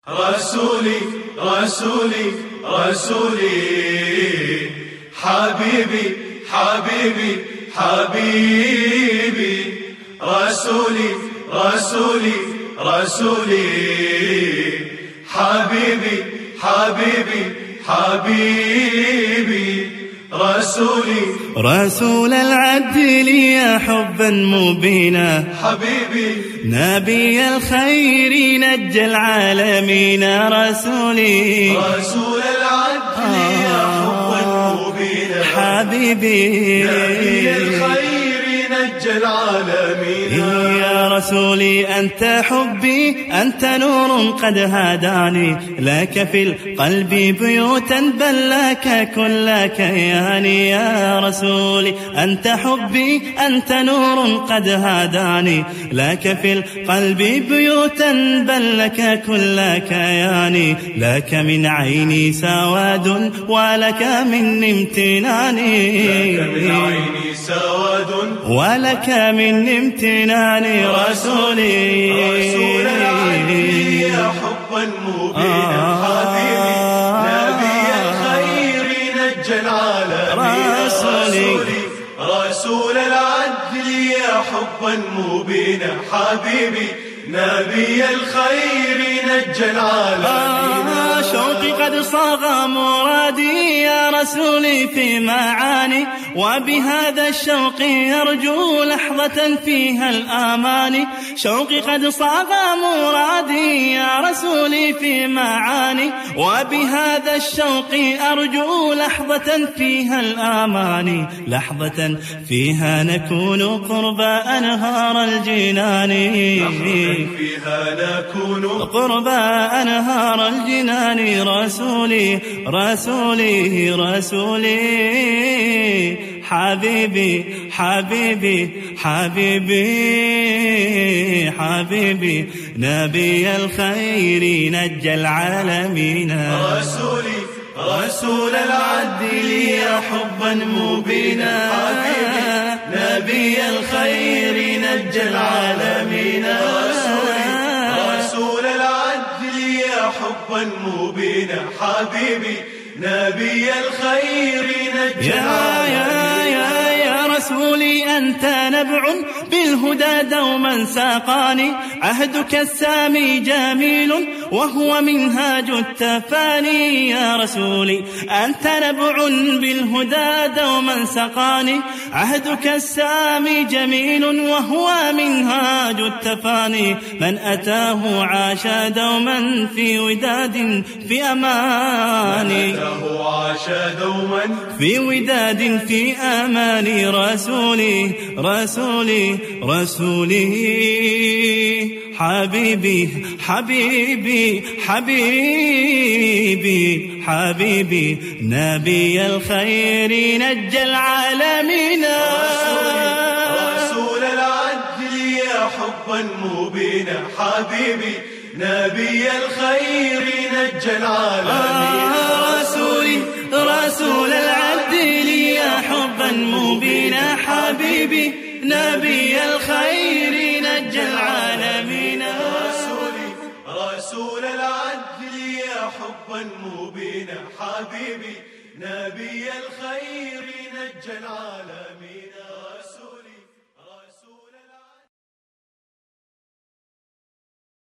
رسولي رسولي رسولي حبيبي حبيبي حبيبي رسولي رسولي رسولي حبيبي حبيبي حبيبي رسولي رسول العدل يا حبا مبينا حبيبي نبي الخير نجى العالمين رسولي رسول العدل يا حبا مبينا حبيبي نبي الخير نجى العالمين يا رسولي أنت حبي أنت نور قد هداني لك في القلب بيوتا بل لك كل كياني يا رسولي أنت حبي أنت نور قد هداني لك في القلب بيوتا بل لك كل كياني لك من عيني سواد ولك من امتناني لك من عيني سواد ولك من امتناني رسولي رسول العدل يا حبا مبينا حبيبي نبي الخير نجى العالمين رسولي رسول العدل يا حبا مبينا حبيبي نبي الخير نجى العالمين شوقي قد صاغ مرادي يا رسولي في معاني وبهذا الشوق يرجو لحظة فيها الآمان شوقي قد صاغ مرادي يا رسولي في معاني وبهذا الشوق أرجو لحظة فيها الآمان لحظة فيها نكون قرب أنهار الجنان فيها نكون قرب أنهار الجنان رسولي رسولي رسولي حبيبي حبيبي حبيبي حبيبي نبي الخير نجى العالمين رسولي رسول العدل يا حبا مبينا نبي الخير نجى العالمين رسول العدل يا حبا مبينا حبيبي نبي الخير نجى يا رسولي أنت نبع بالهدى دوما ساقاني عهدك السامي جميل وهو منهاج التفاني يا رسولي أنت نبع بالهدى دوما سقاني عهدك السامي جميل وهو منهاج التفاني من أتاه عاش دوما في وداد في أماني عاش دوما في وداد في أماني رسولي رسولي رسولي حبيبي حبيبي حبيبي حبيبي نبي الخير نجى العالمين رسول العدل يا حبا مبينا حبيبي نبي الخير نجى العالمين رسولي رسول العدل يا حبا مبينا حبيبي نبي الخير نجى العالمين رسول العدل يا حبا مبينا حبيبي نبي الخير نجى العالمين